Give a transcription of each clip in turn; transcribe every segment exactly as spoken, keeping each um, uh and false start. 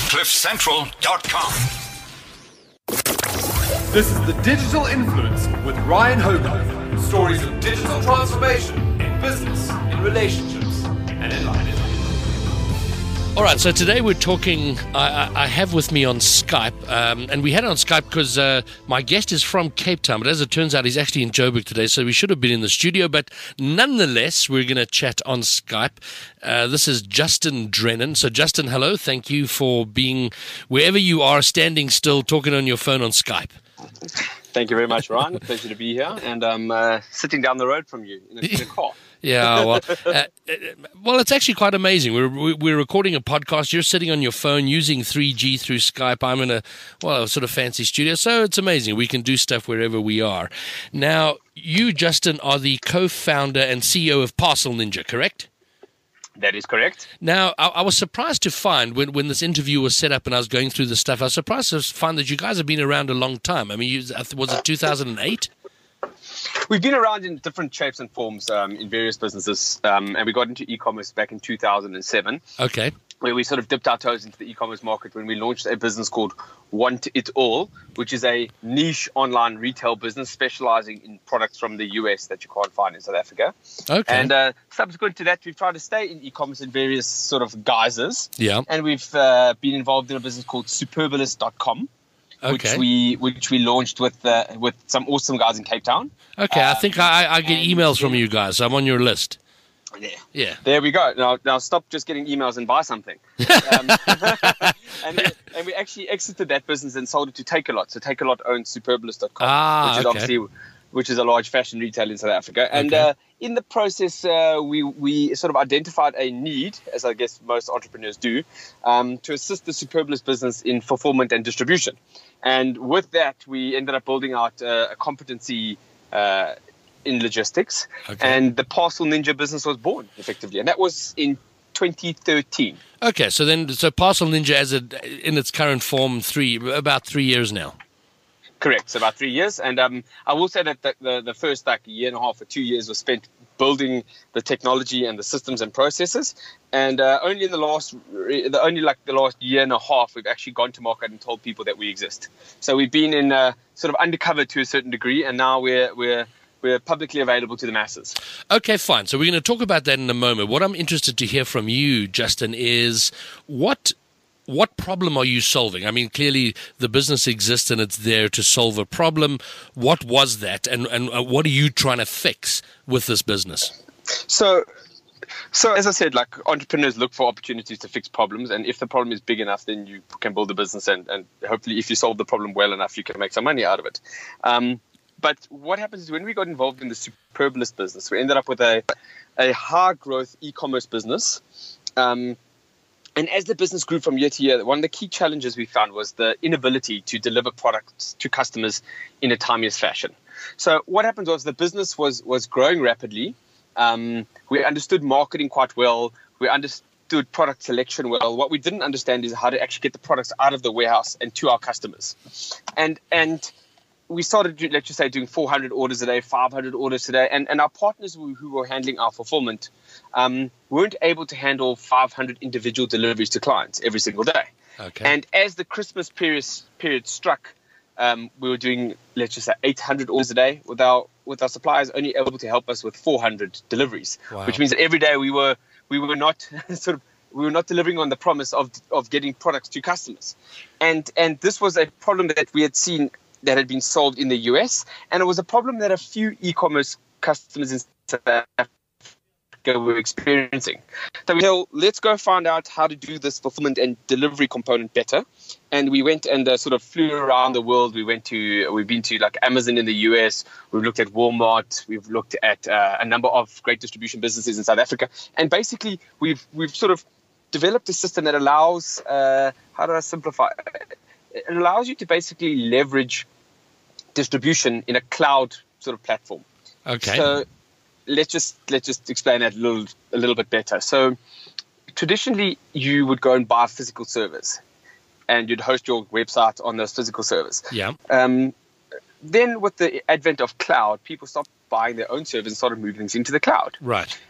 cliff central dot com. This is The Digital Influence with Ryan Hogarth. Stories of digital transformation in business, in relationships, and in life. All right, so today we're talking, I, I have with me on Skype, um, and we had it on Skype because uh, my guest is from Cape Town, but as it turns out, he's actually in Joburg today, so we should have been in the studio, but nonetheless, we're going to chat on Skype. Uh, this is Justin Drennan. So Justin, hello, thank you for being, wherever you are, standing still, talking on your phone on Skype. Thank you very much, Ryan. Pleasure to be here, and I'm uh, sitting down the road from you in a, in a car. Yeah, well, uh, well, it's actually quite amazing. We're we're recording a podcast. You're sitting on your phone using three G through Skype. I'm in a well, a sort of fancy studio, so it's amazing. We can do stuff wherever we are. Now, you, Justin, are the co-founder and C E O of Parcel Ninja, correct? That is correct. Now, I, I was surprised to find when, when this interview was set up and I was going through the stuff, I was surprised to find that you guys have been around a long time. I mean, you, was it two thousand eight? We've been around in different shapes and forms um, in various businesses, um, and we got into e-commerce back in two thousand seven. Okay. Where we sort of dipped our toes into the e-commerce market when we launched a business called Want It All, which is a niche online retail business specializing in products from the U S that you can't find in South Africa. Okay. And uh, subsequent to that, we've tried to stay in e-commerce in various sort of guises. Yeah. And we've uh, been involved in a business called Superbalist dot com. Okay. Which we which we launched with uh, with some awesome guys in Cape Town. Okay, um, I think I, I get emails from you guys. So I'm on your list. Yeah. Yeah. There we go. Now, now stop just getting emails and buy something. um, and, we, and we actually exited that business and sold it to Takealot. So Takealot owns Superbalist dot com, Ah, which is okay. obviously which is a large fashion retailer in South Africa. And Okay. uh, in the process, uh, we we sort of identified a need, as I guess most entrepreneurs do, um, to assist the Superbalist business in fulfillment and distribution. And with that, we ended up building out uh, a competency uh, in logistics. Okay. And the Parcel Ninja business was born, effectively. And that was in twenty thirteen. Okay, so then, so Parcel Ninja as a, in its current form, three about three years now. Correct. So about three years. And um, I will say that the, the, the first like year and a half or two years was spent building the technology and the systems and processes. And uh, only in the last, the only like the last year and a half, we've actually gone to market and told people that we exist. So we've been in uh, sort of undercover to a certain degree, and now we're we're we're publicly available to the masses. Okay, fine. So we're going to talk about that in a moment. What I'm interested to hear from you, Justin, is what what problem are you solving? I mean, clearly the business exists and it's there to solve a problem. What was that, and and what are you trying to fix with this business? So. So as I said, like entrepreneurs look for opportunities to fix problems, and if the problem is big enough, then you can build a business, and, and hopefully if you solve the problem well enough, you can make some money out of it. Um, but what happens is when we got involved in the Superbalist business, we ended up with a, a high growth e-commerce business. Um, and as the business grew from year to year, one of the key challenges we found was the inability to deliver products to customers in a timeless fashion. So what happened was the business was was growing rapidly. Um, we understood marketing quite well. We understood product selection well. What we didn't understand is how to actually get the products out of the warehouse and to our customers. And and we started, let's just say, doing four hundred orders a day, five hundred orders a day. And, and our partners who, who were handling our fulfillment um, weren't able to handle five hundred individual deliveries to clients every single day. Okay. And as the Christmas period, period struck, um, we were doing, let's just say, eight hundred orders a day with our with our suppliers only able to help us with four hundred deliveries, Wow. which means that every day we were we were not sort of we were not delivering on the promise of of getting products to customers, and and this was a problem that we had seen that had been solved in the U S, and it was a problem that a few e-commerce customers in South Africa were experiencing. So we said, let's go find out how to do this fulfillment and delivery component better. And we went and uh, sort of flew around the world. We went to, we've been to like Amazon in the U S. We've looked at Walmart. We've looked at uh, a number of great distribution businesses in South Africa. And basically, we've we've sort of developed a system that allows, uh, how do I simplify? It allows you to basically leverage distribution in a cloud sort of platform. Okay. So let's just let's just explain that a little a little bit better. So traditionally, you would go and buy physical servers, and you'd host your website on those physical servers. Yeah. Um, then with the advent of cloud, people stopped buying their own servers and started moving things into the cloud. Right.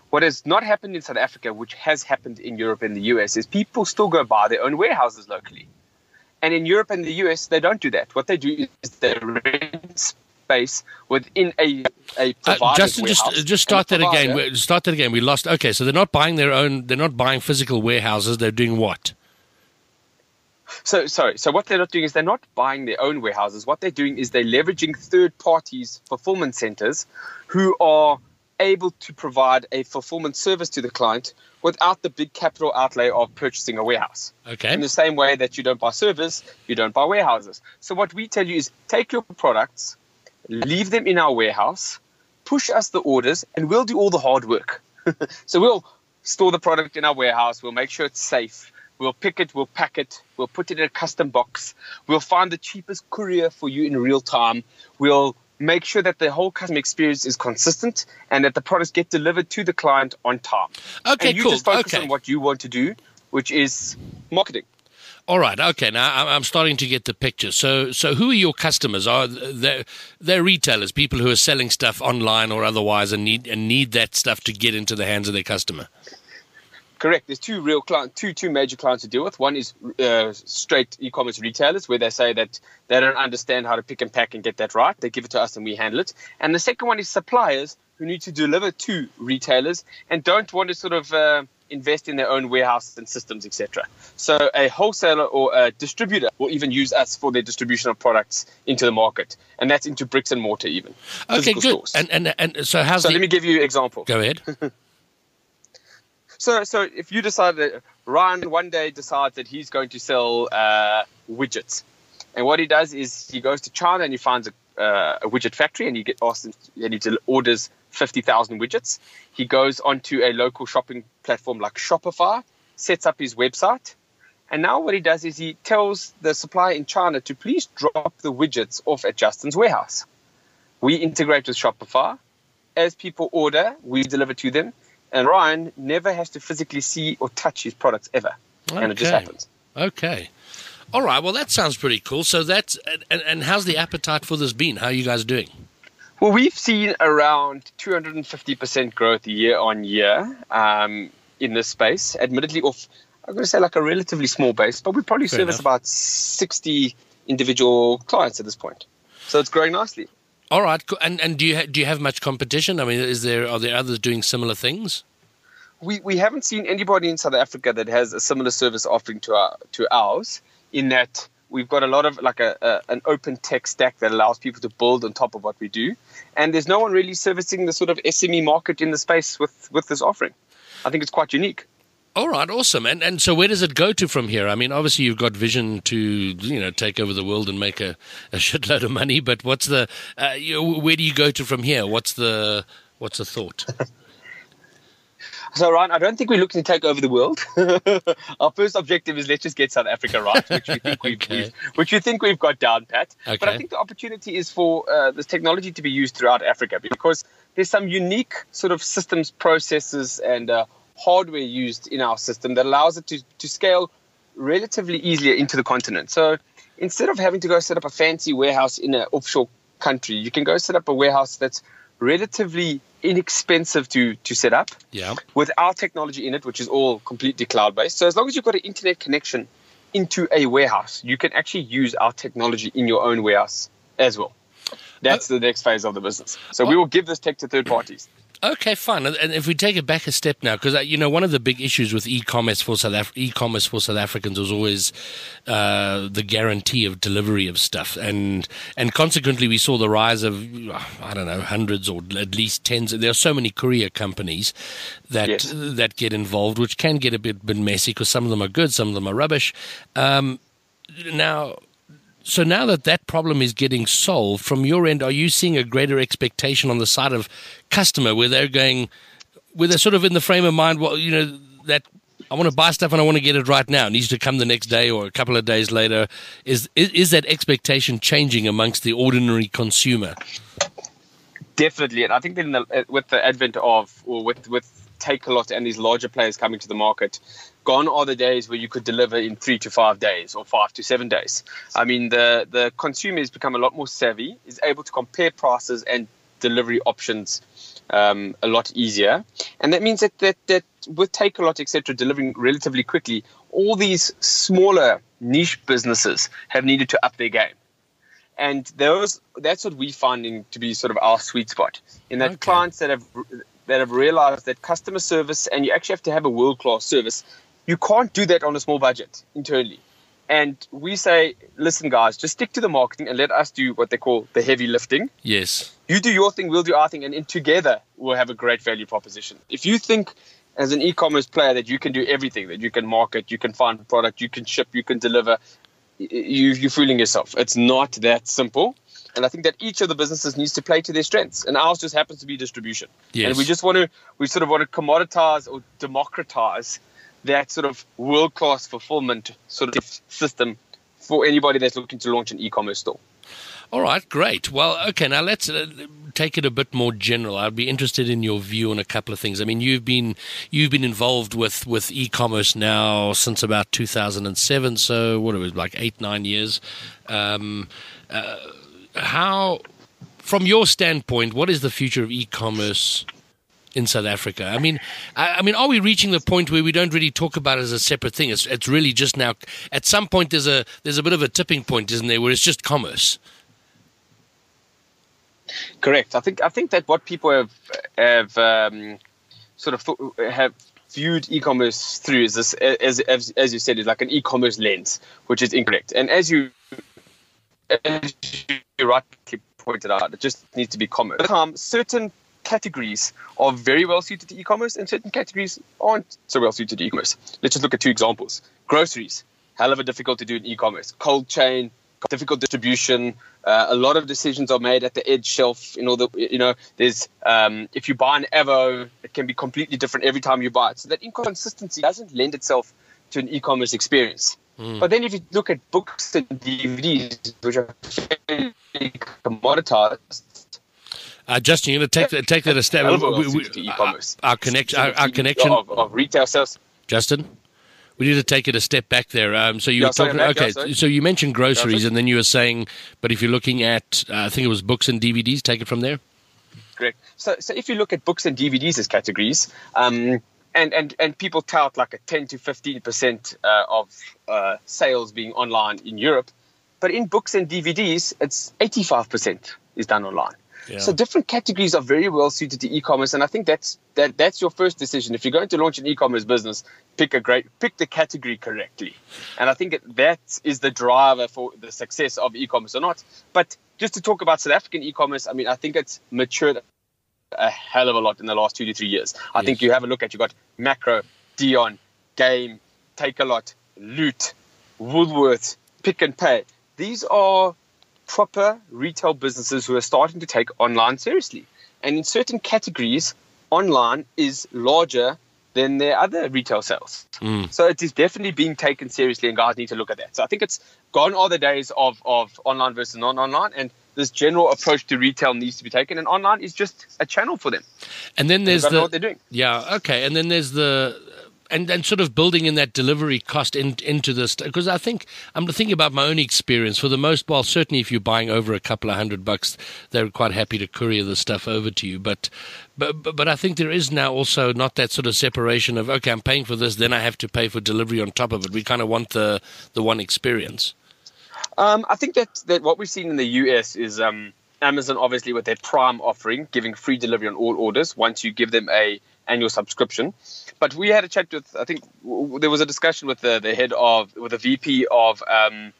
What has not happened in South Africa, which has happened in Europe and the U S, is people still go buy their own warehouses locally. And in Europe and the U S, they don't do that. What they do is they rent space within a a provider's uh, Justin, warehouse. just just start that provider, again. Start that again. We lost. Okay, so they're not buying their own. They're not buying physical warehouses. They're doing what? So sorry. So what they're not doing is they're not buying their own warehouses. What they're doing is they're leveraging third parties' fulfillment centers, who are able to provide a fulfillment service to the client without the big capital outlay of purchasing a warehouse. Okay. In the same way that you don't buy servers, you don't buy warehouses. So what we tell you is take your products, leave them in our warehouse, push us the orders, and we'll do all the hard work. So we'll store the product in our warehouse. We'll make sure it's safe. We'll pick it. We'll pack it. We'll put it in a custom box. We'll find the cheapest courier for you in real time. We'll make sure that the whole customer experience is consistent and that the products get delivered to the client on time. Okay, and you cool. just focus Okay. on what you want to do, which is marketing. All right. Okay. Now I'm- I'm starting to get the picture. So, so who are your customers? Are they they're retailers, people who are selling stuff online or otherwise, and need and need that stuff to get into the hands of their customer? Correct. There's two real client, two two major clients to deal with. One is uh, straight e-commerce retailers, where they say that they don't understand how to pick and pack and get that right. They give it to us and we handle it. And the second one is suppliers who need to deliver to retailers and don't want to sort of uh, invest in their own warehouse and systems, et cetera. So a wholesaler or a distributor will even use us for their distribution of products into the market, and that's into bricks and mortar even. Okay, physical good. stores. And and and so how's So the? let me give you an example. Go ahead. So, so if you decide that Ryan one day decides that he's going to sell uh, widgets, and what he does is he goes to China and he finds a, uh, a widget factory, and he get asked and he orders fifty thousand widgets. He goes onto a local shopping platform like Shopify, sets up his website, and now what he does is he tells the supplier in China to please drop the widgets off at Justin's warehouse. We integrate with Shopify. As people order, we deliver to them. And Ryan never has to physically see or touch his products ever. Okay. And it just happens. Okay. All right. Well, that sounds pretty cool. So that's and, and how's the appetite for this been? How are you guys doing? Well, we've seen around two hundred fifty percent growth year on year um, in this space. Admittedly, off I'm going to say like a relatively small base, but we probably Fair service enough. about sixty individual clients at this point. So it's growing nicely. All right. Cool. And and do you ha- do you have much competition? I mean, is there are there others doing similar things? We we haven't seen anybody in South Africa that has a similar service offering to our to ours. In that we've got a lot of like a, a an open tech stack that allows people to build on top of what we do, and there's no one really servicing the sort of S M E market in the space with with this offering. I think it's quite unique. All right, awesome. And and so where does it go to from here? I mean, obviously you've got vision to, you know, take over the world and make a, a shitload of money, but what's the uh, you know, where do you go to from here? What's the what's the thought? So, Ryan, I don't think we're looking to take over the world. Our first objective is let's just get South Africa right, which we think we've, Okay. we've which we think we've got down pat. Okay. But I think the opportunity is for uh, this technology to be used throughout Africa, because there's some unique sort of systems, processes, and uh, hardware used in our system that allows it to, to scale relatively easier into the continent. So instead of having to go set up a fancy warehouse in an offshore country, you can go set up a warehouse that's relatively inexpensive to, to set up Yeah. with our technology in it, which is all completely cloud-based. So as long as you've got an internet connection into a warehouse, you can actually use our technology in your own warehouse as well. That's the next phase of the business. So we will give this tech to third parties. Okay, fine. And and if we take it back a step now, because you know one of the big issues with e-commerce for South Af- e-commerce for South Africans was always uh, the guarantee of delivery of stuff, and and consequently we saw the rise of I don't know hundreds or at least tens. There are so many courier companies that Yes. that get involved, which can get a bit bit messy because some of them are good, some of them are rubbish. Um, now. So now that that problem is getting solved, from your end, are you seeing a greater expectation on the side of customer where they're going, where they're sort of in the frame of mind, well, you know, that I want to buy stuff and I want to get it right now. It needs to come the next day or a couple of days later. Is is, is that expectation changing amongst the ordinary consumer? Definitely. And I think that in the, with the advent of, or with, with Takealot and these larger players coming to the market, gone are the days where you could deliver in three to five days or five to seven days. I mean, the, the consumer has become a lot more savvy, is able to compare prices and delivery options um, a lot easier. And that means that, that, that with Takealot, et cetera, delivering relatively quickly, all these smaller niche businesses have needed to up their game. And those that's what we're finding to be sort of our sweet spot, in that okay. clients that have that have realized that customer service, and you actually have to have a world-class service, you can't do that on a small budget internally. And we say, listen, guys, just stick to the marketing and let us do what they call the heavy lifting. Yes. You do your thing, we'll do our thing, and in together we'll have a great value proposition. If you think as an e-commerce player that you can do everything, that you can market, you can find a product, you can ship, you can deliver, you, you're fooling yourself. It's not that simple. And I think that each of the businesses needs to play to their strengths. And ours just happens to be distribution. Yes. And we just want to, we sort of want to commoditize or democratize that sort of world-class fulfillment sort of system for anybody that's looking to launch an e-commerce store. All right, great. Well, okay, now let's uh, take it a bit more general. I'd be interested in your view on a couple of things. I mean, you've been you've been involved with, with e-commerce now since about two thousand seven, so what it was like eight, nine years. Um, uh, how, from your standpoint, what is the future of e-commerce in South Africa? I mean, I, I mean, are we reaching the point where we don't really talk about it as a separate thing? It's it's really just now. At some point, there's a there's a bit of a tipping point, isn't there, where it's just commerce. Correct. I think I think that what people have have um, sort of thought, have viewed e-commerce through is this, as as as you said, is like an e-commerce lens, which is incorrect. And as you as you rightly pointed out, it just needs to be commerce. Um, certain categories are very well suited to e-commerce, and certain categories aren't so well suited to e-commerce. Let's just look at two examples. Groceries, hell of a difficult to do in e-commerce. Cold chain, difficult distribution. Uh, a lot of decisions are made at the edge shelf. You know, the, you know, there's um, if you buy an Evo, it can be completely different every time you buy it. So that inconsistency doesn't lend itself to an e-commerce experience. Mm. But then if you look at books and D V Ds, which are fairly commoditized. Uh, Justin, you're going to take that, take that a step. We, we, we, e-commerce. Our, our, connect, our, our connection of, of retail sales. Justin, we need to take it a step back there. Um, so you yeah, were talking. Back, okay, yeah, so you mentioned groceries, yeah, and then you were saying, but if you're looking at, uh, I think it was books and D V Ds. Take it from there. Correct. So, so if you look at books and D V Ds as categories, um, and and and people tout like a ten to fifteen percent uh, of uh, sales being online in Europe, but in books and D V Ds, it's eighty-five percent is done online. Yeah. So different categories are very well suited to e-commerce, and I think that's that that's your first decision. If you're going to launch an e-commerce business, pick a great pick the category correctly, and I think it, that is the driver for the success of e-commerce or not. But just to talk about South African e-commerce, I mean, I think it's matured a hell of a lot in the last two to three years. I yes. think you have a look at you got Macro, Dion, Game, Takealot, Loot, Woolworths, Pick and Pay. These are proper retail businesses who are starting to take online seriously. And in certain categories, online is larger than their other retail sales. Mm. So it is definitely being taken seriously, and guys need to look at that. So I think it's gone are the days of, of online versus non-online, and this general approach to retail needs to be taken, and online is just a channel for them. And then there's the... know what they're doing. Yeah, okay. And then there's the... And and sort of building in that delivery cost in, into this, because I think I'm thinking about my own experience. For the most part, certainly if you're buying over a couple of hundred bucks, they're quite happy to courier the stuff over to you. But but but I think there is now also not that sort of separation of, okay, I'm paying for this, then I have to pay for delivery on top of it. We kind of want the the one experience. Um, I think that that what we've seen in the U S is um, Amazon, obviously, with their Prime offering, giving free delivery on all orders once you give them a annual subscription. But we had a chat with, I think w- there was a discussion with the, the head of, with the V P of um,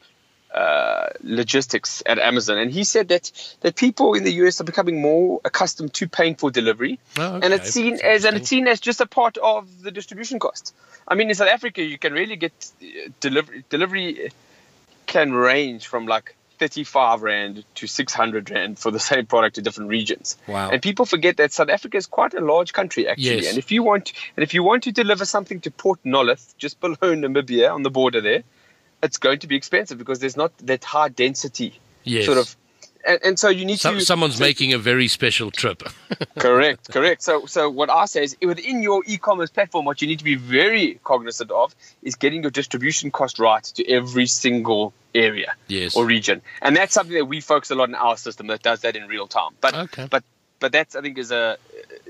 uh, logistics at Amazon. And he said that, that people in the U S are becoming more accustomed to paying for delivery. Oh, okay. And it's seen That's as, and it's seen as just a part of the distribution cost. I mean, in South Africa, you can really get uh, delivery, delivery can range from like thirty-five rand to six hundred rand for the same product to different regions. Wow. And people forget that South Africa is quite a large country, actually. Yes. And if you want, and if you want to deliver something to Port Nolloth, just below Namibia on the border there, it's going to be expensive because there's not that high density. Yes. Sort of. And, and so you need Some, to... Someone's so, making a very special trip. correct, correct. So so what I say is within your e-commerce platform, what you need to be very cognizant of is getting your distribution cost right to every single area yes. or region. And that's something that we focus a lot in our system that does that in real time. But okay. but but that's, I think, is a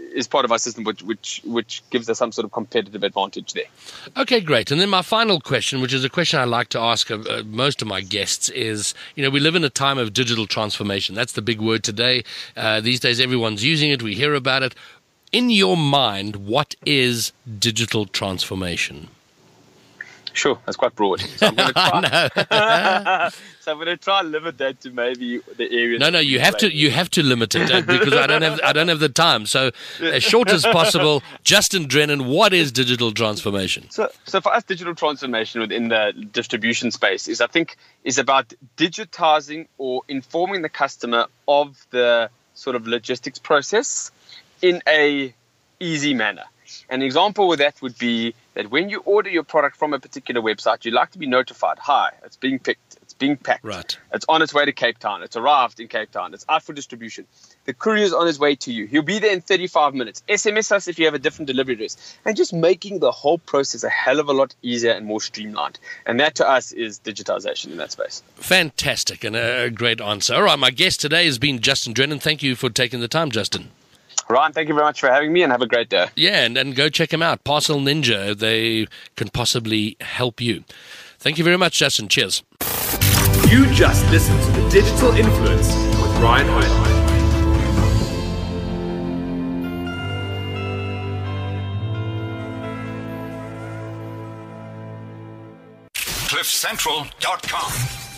is part of our system, which which which gives us some sort of competitive advantage there. Okay, great. And then my final question, which is a question I like to ask of, uh, most of my guests, is, you know, we live in a time of digital transformation. That's the big word today. Uh, these days, everyone's using it. We hear about it. In your mind, what is digital transformation? Sure, that's quite broad. So I'm going to try. so I'm going to try and limit that to maybe the area. No, no, you have to you have to limit it uh, because I don't have I don't have the time. So as short as possible. Justin Drennan, what is digital transformation? So, so for us, digital transformation within the distribution space is, I think, is about digitizing or informing the customer of the sort of logistics process in a easy manner. An example with that would be that when you order your product from a particular website, you like to be notified, hi, it's being picked, it's being packed, right. It's on its way to Cape Town, it's arrived in Cape Town, it's out for distribution. The courier's on his way to you. He'll be there in thirty-five minutes. S M S us if you have a different delivery address. And just making the whole process a hell of a lot easier and more streamlined. And that to us is digitization in that space. Fantastic, and a great answer. All right, my guest today has been Justin Drennan. Thank you for taking the time, Justin. Ryan, thank you very much for having me and have a great day. Yeah, and, and go check them out. Parcel Ninja, they can possibly help you. Thank you very much, Justin. Cheers. You just listened to The Digital Influence with Ryan Hogan. cliff central dot com